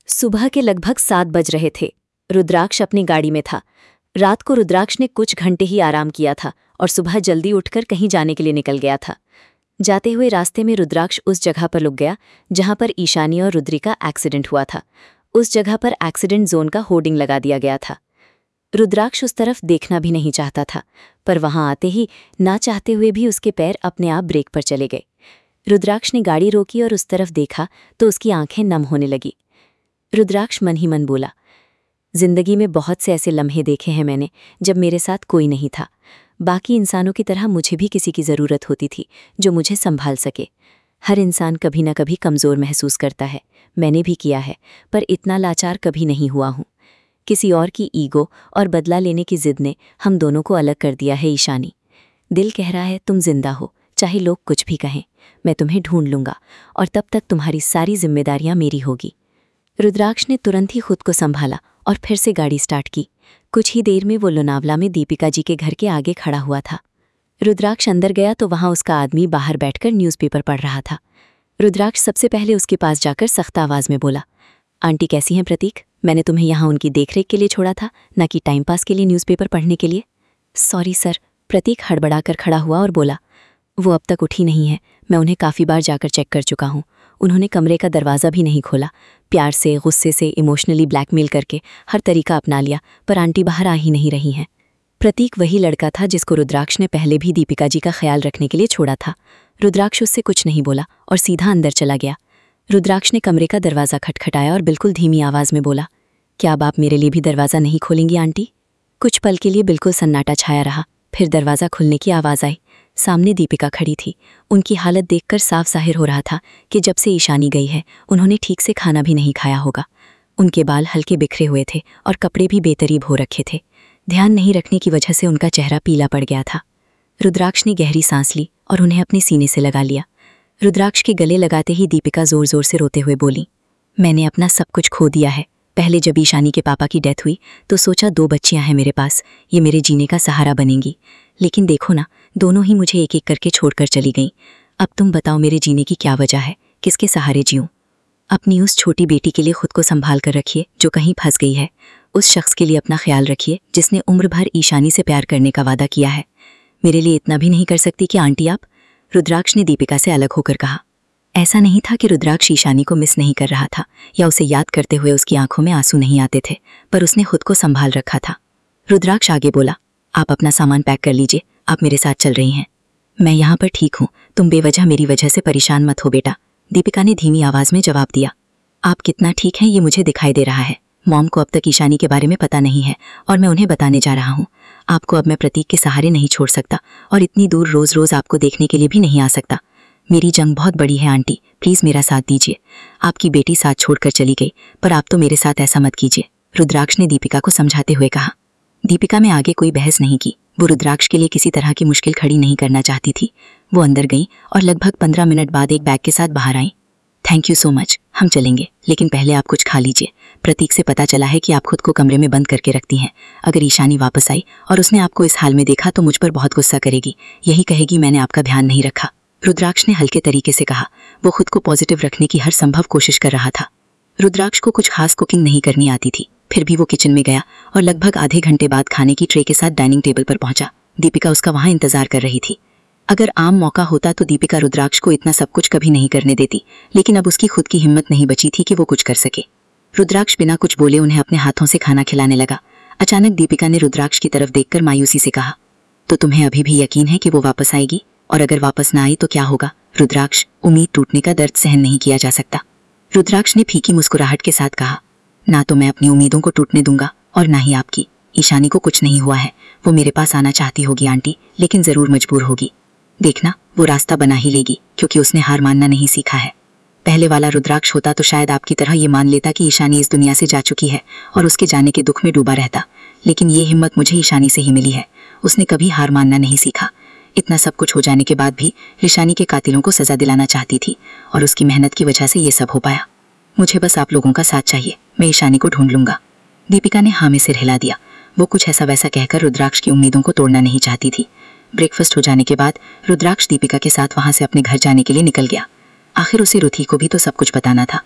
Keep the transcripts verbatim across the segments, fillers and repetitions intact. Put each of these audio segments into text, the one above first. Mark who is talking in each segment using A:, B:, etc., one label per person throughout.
A: सुबह के लगभग सात बज रहे थे। रुद्राक्ष अपनी गाड़ी में था। रात को रुद्राक्ष ने कुछ घंटे ही आराम किया था और सुबह जल्दी उठकर कहीं जाने के लिए निकल गया था। जाते हुए रास्ते में रुद्राक्ष उस जगह पर रुक गया जहां पर ईशानी और रुद्री का एक्सीडेंट हुआ था। उस जगह पर एक्सीडेंट जोन का होर्डिंग लगा दिया गया था। रुद्राक्ष उस तरफ देखना भी नहीं चाहता था, पर वहां आते ही ना चाहते हुए भी उसके पैर अपने आप ब्रेक पर चले गए। रुद्राक्ष ने गाड़ी रोकी और उस तरफ देखा तो उसकी आंखें नम होने लगी। रुद्राक्ष मन ही मन बोला, जिंदगी में बहुत से ऐसे लम्हे देखे हैं मैंने जब मेरे साथ कोई नहीं था। बाकी इंसानों की तरह मुझे भी किसी की ज़रूरत होती थी जो मुझे संभाल सके। हर इंसान कभी ना कभी कमज़ोर महसूस करता है, मैंने भी किया है, पर इतना लाचार कभी नहीं हुआ हूँ। किसी और की ईगो और बदला लेने की जिद ने हम दोनों को अलग कर दिया है। ईशानी, दिल कह रहा है तुम जिंदा हो, चाहे लोग कुछ भी कहें। मैं तुम्हें ढूंढ लूँगा और तब तक तुम्हारी सारी जिम्मेदारियाँ मेरी होगी। रुद्राक्ष ने तुरंत ही खुद को संभाला और फिर से गाड़ी स्टार्ट की। कुछ ही देर में वो लोनावला में दीपिका जी के घर के आगे खड़ा हुआ था। रुद्राक्ष अंदर गया तो वहां उसका आदमी बाहर बैठकर न्यूज़पेपर पढ़ रहा था। रुद्राक्ष सबसे पहले उसके पास जाकर सख्त आवाज़ में बोला, आंटी कैसी हैं प्रतीक? मैंने तुम्हें यहाँ उनकी देखरेख के लिए छोड़ा था, ना कि टाइम पास के लिए न्यूज़पेपर पढ़ने के लिए। सॉरी सर, प्रतीक हड़बड़ाकर खड़ा हुआ और बोला, वो अब तक उठी नहीं है। मैं उन्हें काफ़ी बार जाकर चेक कर चुका हूँ। उन्होंने कमरे का दरवाज़ा भी नहीं खोला। प्यार से, गुस्से से, इमोशनली ब्लैकमेल करके हर तरीका अपना लिया, पर आंटी बाहर आ ही नहीं रही हैं। प्रतीक वही लड़का था जिसको रुद्राक्ष ने पहले भी दीपिका जी का ख्याल रखने के लिए छोड़ा था। रुद्राक्ष उससे कुछ नहीं बोला और सीधा अंदर चला गया। रुद्राक्ष ने कमरे का दरवाज़ा खटखटाया और बिल्कुल धीमी आवाज़ में बोला, क्या अब आप मेरे लिए भी दरवाज़ा नहीं खोलेंगी आंटी? कुछ पल के लिए बिल्कुल सन्नाटा छाया रहा, फिर दरवाज़ा खुलने की आवाज़ आई। सामने दीपिका खड़ी थी। उनकी हालत देखकर साफ जाहिर हो रहा था कि जब से ईशानी गई है उन्होंने ठीक से खाना भी नहीं खाया होगा। उनके बाल हल्के बिखरे हुए थे और कपड़े भी बेतरीब हो रखे थे। ध्यान नहीं रखने की वजह से उनका चेहरा पीला पड़ गया था। रुद्राक्ष ने गहरी सांस ली और उन्हें अपने सीने से लगा लिया। रुद्राक्ष के गले लगाते ही दीपिका जोर जोर से रोते हुए बोली, मैंने अपना सब कुछ खो दिया है। पहले जब ईशानी के पापा की डेथ हुई तो सोचा दो बच्चियां हैं मेरे पास, ये मेरे जीने का सहारा बनेंगी। लेकिन देखो ना, दोनों ही मुझे एक एक करके छोड़कर चली गईं। अब तुम बताओ मेरे जीने की क्या वजह है? किसके सहारे जीऊं? अपनी उस छोटी बेटी के लिए खुद को संभाल कर रखिए जो कहीं फंस गई है। उस शख्स के लिए अपना ख्याल रखिए जिसने उम्र भर ईशानी से प्यार करने का वादा किया है। मेरे लिए इतना भी नहीं कर सकती कि आंटी आप? रुद्राक्ष ने दीपिका से अलग होकर कहा। ऐसा नहीं था कि रुद्राक्ष ईशानी को मिस नहीं कर रहा था या उसे याद करते हुए उसकी आंखों में आंसू नहीं आते थे, पर उसने खुद को संभाल रखा था। रुद्राक्ष आगे बोला, आप अपना सामान पैक कर लीजिए, आप मेरे साथ चल रही हैं। मैं यहाँ पर ठीक हूँ, तुम बेवजह मेरी वजह से परेशान मत हो बेटा, दीपिका ने धीमी आवाज़ में जवाब दिया। आप कितना ठीक हैं ये मुझे दिखाई दे रहा है। मॉम को अब तक ईशानी के बारे में पता नहीं है और मैं उन्हें बताने जा रहा हूँ। आपको अब मैं प्रतीक के सहारे नहीं छोड़ सकता और इतनी दूर रोज़ रोज़ आपको देखने के लिए भी नहीं आ सकता। मेरी जंग बहुत बड़ी है आंटी, प्लीज़ मेरा साथ दीजिए। आपकी बेटी साथ छोड़कर चली गई, पर आप तो मेरे साथ ऐसा मत कीजिए, रुद्राक्ष ने दीपिका को समझाते हुए कहा। दीपिका में आगे कोई बहस नहीं की। वो रुद्राक्ष के लिए किसी तरह की मुश्किल खड़ी नहीं करना चाहती थी। वो अंदर गई और लगभग पंद्रह मिनट बाद एक बैग के साथ बाहर आई। थैंक यू सो मच, हम चलेंगे, लेकिन पहले आप कुछ खा लीजिए। प्रतीक से पता चला है कि आप खुद को कमरे में बंद करके रखती हैं। अगर ईशानी वापस आई और उसने आपको इस हाल में देखा तो मुझ पर बहुत गुस्सा करेगी। यही कहेगी मैंने आपका ध्यान नहीं रखा। रुद्राक्ष ने हल्के तरीके से कहा। वो खुद को पॉजिटिव रखने की हर संभव कोशिश कर रहा था। रुद्राक्ष को कुछ खास कुकिंग नहीं करनी आती थी, फिर भी वो किचन में गया और लगभग आधे घंटे बाद खाने की ट्रे के साथ डाइनिंग टेबल पर पहुंचा। दीपिका उसका वहां इंतजार कर रही थी। अगर आम मौका होता तो दीपिका रुद्राक्ष को इतना सब कुछ कभी नहीं करने देती, लेकिन अब उसकी खुद की हिम्मत नहीं बची थी कि वो कुछ कर सके। रुद्राक्ष बिना कुछ बोले उन्हें अपने हाथों से खाना खिलाने लगा। अचानक दीपिका ने रुद्राक्ष की तरफ देखकर मायूसी से कहा, तो तुम्हें अभी भी यकीन है कि वो वापस आएगी? और अगर वापस ना आई तो क्या होगा? रुद्राक्ष, उम्मीद टूटने का दर्द सहन नहीं किया जा सकता। रुद्राक्ष ने फीकी मुस्कुराहट के साथ कहा, ना तो मैं अपनी उम्मीदों को टूटने दूंगा और ना ही आपकी। ईशानी को कुछ नहीं हुआ है, वो मेरे पास आना चाहती होगी आंटी, लेकिन जरूर मजबूर होगी। देखना, वो रास्ता बना ही लेगी, क्योंकि उसने हार मानना नहीं सीखा है। पहले वाला रुद्राक्ष होता तो शायद आपकी तरह ये मान लेता कि ईशानी इस दुनिया से जा चुकी है और उसके जाने के दुख में डूबा रहता, लेकिन ये हिम्मत मुझे ईशानी से ही मिली है। उसने कभी हार मानना नहीं सीखा। इतना सब कुछ हो जाने के बाद भी ईशानी के कातिलों को सजा दिलाना चाहती थी और उसकी मेहनत की वजह से ये सब हो पाया। मुझे बस आप लोगों का साथ चाहिए, मैं ईशानी को ढूंढ लूंगा। दीपिका ने हाँ में सिर हिला दिया। वो कुछ ऐसा वैसा कहकर रुद्राक्ष की उम्मीदों को तोड़ना नहीं चाहती थी। ब्रेकफास्ट हो जाने के बाद रुद्राक्ष दीपिका के साथ वहां से अपने घर जाने के लिए निकल गया। आखिर उसे रुथी को भी तो सब कुछ बताना था।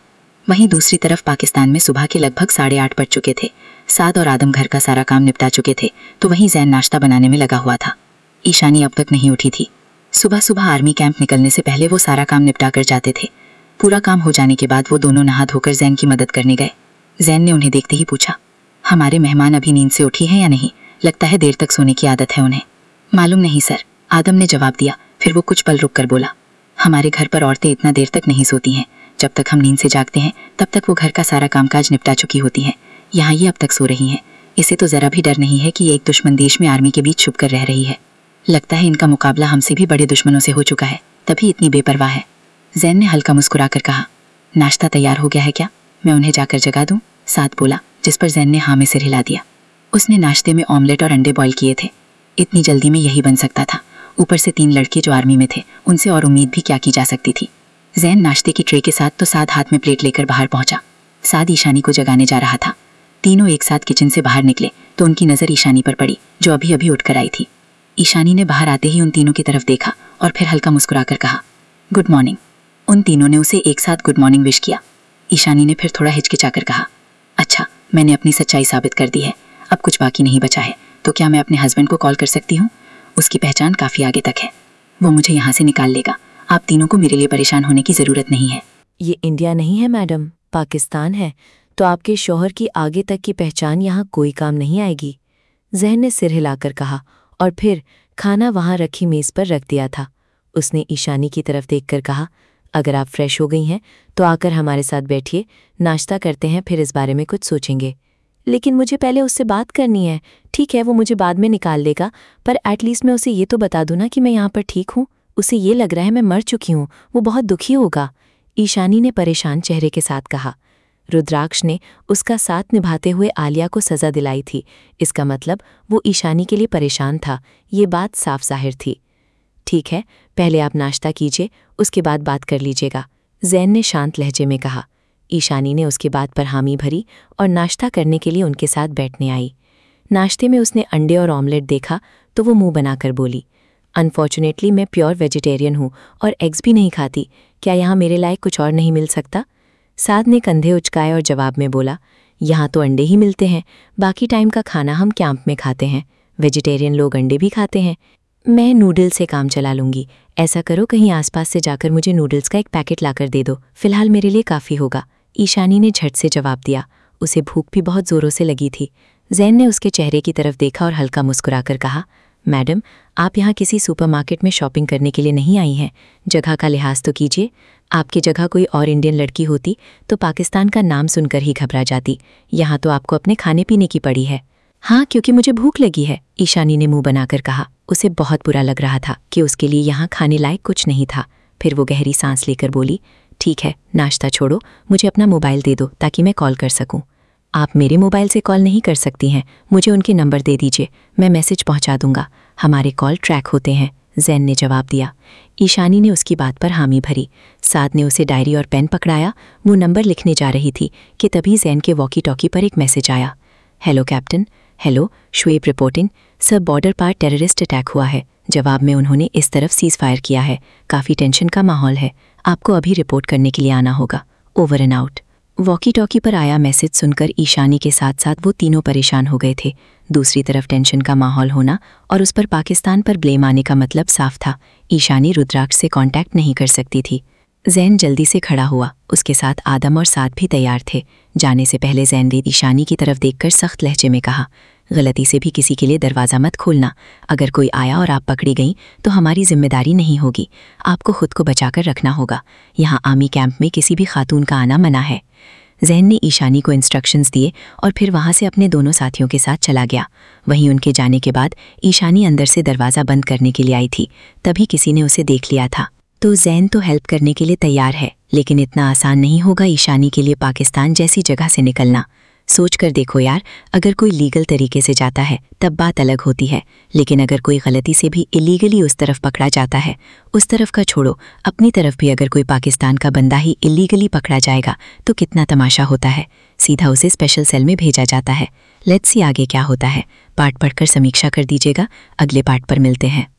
B: वहीं दूसरी तरफ पाकिस्तान में सुबह के लगभग साढ़े आठ बज चुके थे। साद और आदम घर का सारा काम निपटा चुके थे, तो वहीं जैन नाश्ता बनाने में लगा हुआ था। ईशानी अब तक नहीं उठी थी। सुबह सुबह आर्मी कैंप निकलने से पहले वो सारा काम निपटा कर जाते थे। पूरा काम हो जाने के बाद वो दोनों नहा धोकर जैन की मदद करने गए। जैन ने उन्हें देखते ही पूछा, हमारे मेहमान अभी नींद से उठी हैं या नहीं? लगता है देर तक सोने की आदत है उन्हें। मालूम नहीं सर, आदम ने जवाब दिया। फिर वो कुछ पल रुक कर बोला, हमारे घर पर औरतें इतना देर तक नहीं सोती हैं। जब तक हम नींद से जागते हैं तब तक वो घर का सारा कामकाज निपटा चुकी होती हैं। यहाँ ये अब तक सो रही हैं। इसे तो ज़रा भी डर नहीं है कि ये एक दुश्मन देश में आर्मी के बीच छुप कर रह रही है। लगता है इनका मुकाबला हमसे भी बड़े दुश्मनों से हो चुका है, तभी इतनी बेपरवाह है। जैन ने हल्का मुस्कुरा कर कहा, नाश्ता तैयार हो गया है क्या? मैं उन्हें जाकर जगा दूँ? साद बोला, जिस पर जैन ने हाँ में सिर हिला दिया। उसने नाश्ते में ऑमलेट और अंडे बॉईल किए थे। इतनी जल्दी में यही बन सकता था। ऊपर से तीन लड़के जो आर्मी में थे, उनसे और उम्मीद भी क्या की जा सकती थी। जैन नाश्ते की ट्रे के साथ तो साद हाथ में प्लेट लेकर बाहर पहुंचा। साद ईशानी को जगाने जा रहा था। तीनों एक साथ किचन से बाहर निकले तो उनकी नज़र ईशानी पर पड़ी, जो अभी अभी उठकर आई थी। ईशानी ने बाहर आते ही उन तीनों की तरफ देखा और फिर हल्का मुस्कुरा कर कहा, गुड मॉर्निंग। उन तीनों ने उसे एक साथ गुड मॉर्निंग विश किया। ईशानी ने फिर थोड़ा हिचकिचाकर कहा, अच्छा, मैंने अपनी सच्चाई साबित कर दी है, अब कुछ बाकी नहीं बचा है। तो क्या मैं अपने हस्बैंड को कॉल कर सकती हूँ? उसकी पहचान काफ़ी आगे तक है, वो मुझे यहाँ से निकाल लेगा। आप तीनों को मेरे लिए परेशान होने की ज़रूरत नहीं है।
A: ये इंडिया नहीं है मैडम, पाकिस्तान है, तो आपके शौहर की आगे तक की पहचान यहाँ कोई काम नहीं आएगी। जहन ने सिर हिलाकर कहा और फिर खाना वहाँ रखी मेज़ पर रख दिया था। उसने ईशानी की तरफ देखकर कहा, अगर आप फ्रेश हो गई हैं तो आकर हमारे साथ बैठिए, नाश्ता करते हैं, फिर इस बारे में कुछ सोचेंगे। लेकिन मुझे पहले उससे बात करनी है। ठीक है, वो मुझे बाद में निकाल लेगा, पर एटलीस्ट मैं उसे ये तो बता दूँ ना कि मैं यहाँ पर ठीक हूँ। उसे ये लग रहा है मैं मर चुकी हूँ, वो बहुत दुखी होगा। ईशानी ने परेशान चेहरे के साथ कहा। रुद्राक्ष ने उसका साथ निभाते हुए आलिया को सज़ा दिलाई थी। इसका मतलब वो ईशानी के लिए परेशान था, ये बात साफ ज़ाहिर थी। ठीक है, पहले आप नाश्ता कीजिए, उसके बाद बात कर लीजिएगा, जैन ने शांत लहजे में कहा। ईशानी ने उसके बात पर हामी भरी और नाश्ता करने के लिए उनके साथ बैठने आई। नाश्ते में उसने अंडे और ऑमलेट देखा तो वो मुंह बनाकर बोली, अनफॉर्चुनेटली मैं प्योर वेजिटेरियन हूँ और एग्स भी नहीं खाती। क्या यहाँ मेरे लायक कुछ और नहीं मिल सकता? साद ने कंधे उचकाए और जवाब में बोला, यहाँ तो अंडे ही मिलते हैं, बाकी टाइम का खाना हम कैंप में खाते हैं। वेजिटेरियन लोग अंडे भी खाते हैं। मैं नूडल्स से काम चला लूँगी। ऐसा करो, कहीं आसपास से जाकर मुझे नूडल्स का एक पैकेट लाकर दे दो, फिलहाल मेरे लिए काफ़ी होगा। ईशानी ने झट से जवाब दिया। उसे भूख भी बहुत ज़ोरों से लगी थी। जैन ने उसके चेहरे की तरफ देखा और हल्का मुस्कुराकर कहा, मैडम, आप यहाँ किसी सुपरमार्केट में शॉपिंग करने के लिए नहीं आई हैं। जगह का लिहाज तो कीजिए। आपकी जगह कोई और इंडियन लड़की होती तो पाकिस्तान का नाम सुनकर ही घबरा जाती। यहाँ तो आपको अपने खाने पीने की पड़ी है। हाँ, क्योंकि मुझे भूख लगी है, ईशानी ने मुंह बनाकर कहा। उसे बहुत बुरा लग रहा था कि उसके लिए यहाँ खाने लायक कुछ नहीं था। फिर वो गहरी सांस लेकर बोली, ठीक है, नाश्ता छोड़ो, मुझे अपना मोबाइल दे दो ताकि मैं कॉल कर सकूं। आप मेरे मोबाइल से कॉल नहीं कर सकती हैं, मुझे उनके नंबर दे दीजिए, मैं मैसेज पहुंचा दूंगा। हमारे कॉल ट्रैक होते हैं, जैन ने जवाब दिया। ईशानी ने उसकी बात पर हामी भरी। साद ने उसे डायरी और पेन पकड़ाया, वो नंबर लिखने जा रही थी कि तभी जैन के वॉकी टॉकी पर एक मैसेज आया। Hello captain. Hello, Shoaib reporting. Sir, border पार टेररिस्ट अटैक हुआ है। जवाब में उन्होंने इस तरफ सीज फायर किया है। काफ़ी टेंशन का माहौल है, आपको अभी रिपोर्ट करने के लिए आना होगा। Over and out. Walkie talkie पर आया मैसेज सुनकर ईशानी के साथ साथ वो तीनों परेशान हो गए थे। दूसरी तरफ टेंशन का माहौल होना और उस पर पाकिस्तान पर ब्लेम आने का मतलब साफ था। ईशानी रुद्राक्ष से कांटेक्ट नहीं कर सकती थी। जैन जल्दी से खड़ा हुआ, उसके साथ आदम और साद भी तैयार थे। जाने से पहले जैन ने ईशानी की तरफ देखकर सख्त लहजे में कहा, गलती से भी किसी के लिए दरवाज़ा मत खोलना। अगर कोई आया और आप पकड़ी गई तो हमारी जिम्मेदारी नहीं होगी, आपको खुद को बचाकर रखना होगा। यहाँ आर्मी कैंप में किसी भी खातून का आना मना है। जैन ने ईशानी को इंस्ट्रक्शंस दिए और फिर वहाँ से अपने दोनों साथियों के साथ चला गया। वहीं उनके जाने के बाद ईशानी अंदर से दरवाज़ा बंद करने के लिए आई थी, तभी किसी ने उसे देख लिया था। तो जैन तो हेल्प करने के लिए तैयार है, लेकिन इतना आसान नहीं होगा ईशानी के लिए पाकिस्तान जैसी जगह से निकलना। सोच कर देखो यार, अगर कोई लीगल तरीके से जाता है तब बात अलग होती है, लेकिन अगर कोई गलती से भी इलीगली उस तरफ पकड़ा जाता है, उस तरफ का छोड़ो, अपनी तरफ भी अगर कोई पाकिस्तान का बंदा ही इलीगली पकड़ा जाएगा तो कितना तमाशा होता है। सीधा उसे स्पेशल सेल में भेजा जाता है। लेट्स सी आगे क्या होता है। पार्ट पढ़कर समीक्षा कर दीजिएगा। अगले पार्ट पर मिलते हैं।